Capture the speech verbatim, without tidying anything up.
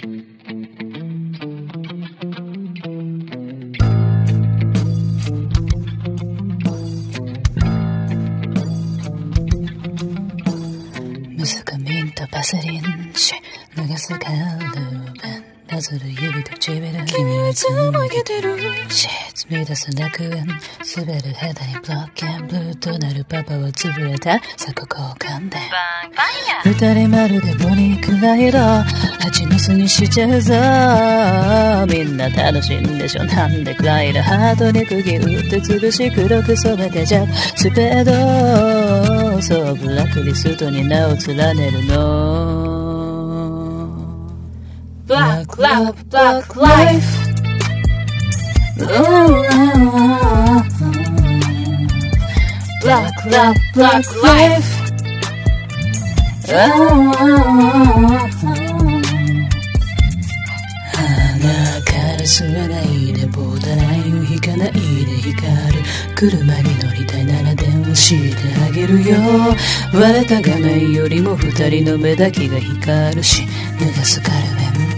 ムスクミントパセリンシ脱がすカルベンなぞる指と唇君はいつもいけてるシーみ出す楽園滑るヘダにブロッケンブルーとなるパパは潰れたさこ交換で二人まるでボニークライド蜂の巣にしちゃうぞみんな楽しいんでしょなんでクライドハートに釘打って潰し黒く染めてじゃスペードそうブラックリストに名を連ねるのBlack love, black life. Black love, black life. 鼻から吸わないでボーダーライン引かないで光る車に乗りたいなら電話してあげるよ割れた画面よりも二人の目だけが光るし脱がすカルメン